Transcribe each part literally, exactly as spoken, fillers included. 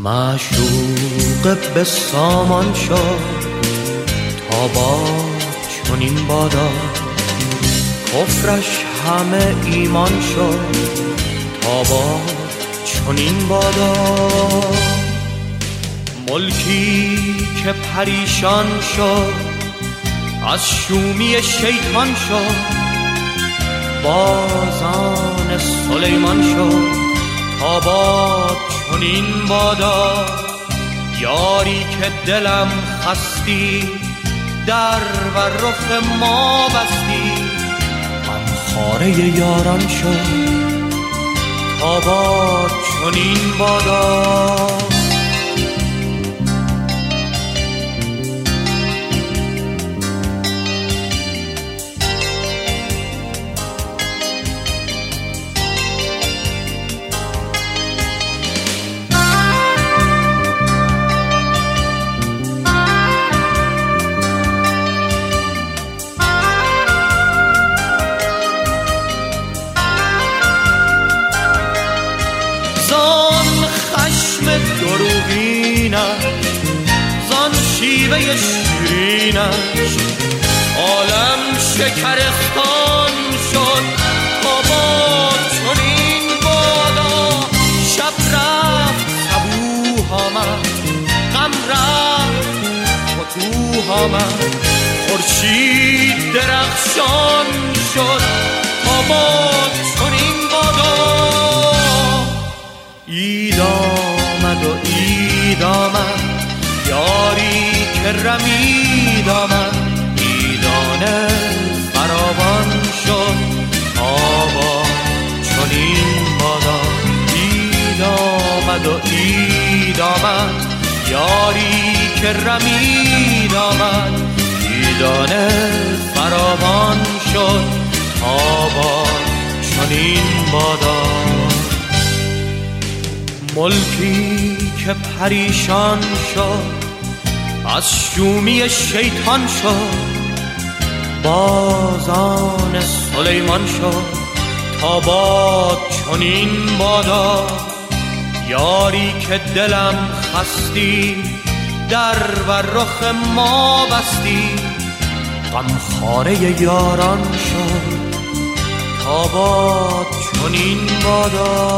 معشوق به سامان شد تا با چنین بادا، کفرش همه ایمان شد تا با چنین بادا. ملکی که پریشان شد از شومی شیطان شد، بازان سلیمان شد تا با چنین بادا. یاری که دلم خستی در و رخ ما بستی، من خاره یاران شد تا با چنین بادا. زان شیوه شیرینش عالم شکرستان شد تا با چنین بادا. شب رفت صبوح آمد، غم رفت فتوح آمد، خورشید درخشان شد تا با چنین بادا. عید آمد و عید آمد، یاری که رمید آمد، عیدانه فراوان شد تا با چنین بادا. عید آمد و عید آمد، یاری که رمید آمد، عیدانه فراوان شد تا با چنین بادا. ملکی که پریشان شد از شومی شیطان شد، بازان سلیمان شد تا با چنین بادا. یاری که دلم خستی در و رخ ما بستی، غمخواره یاران شد تا با چنین بادا.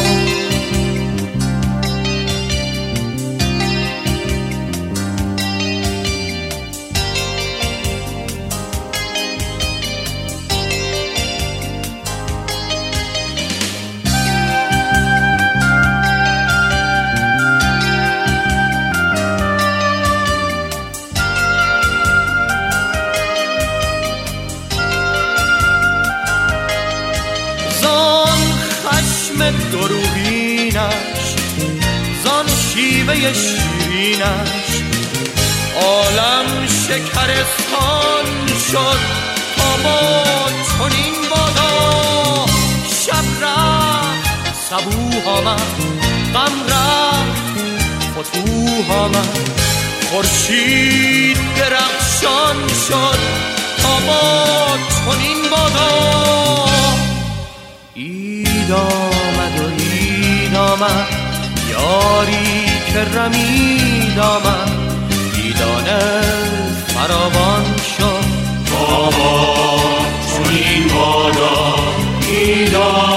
دروغینش زان شیوه شیرینش عالم شکرستان شد تا با چنین بادا. شب رفت صبوح آمد، غم رفت فتوح آمد، خورشید درخشان شد تا با چنین بادا. عید آمد و عید آمد، یاری که رمید آمد، عیدانه فراوان شد تا با چنین بادا. عید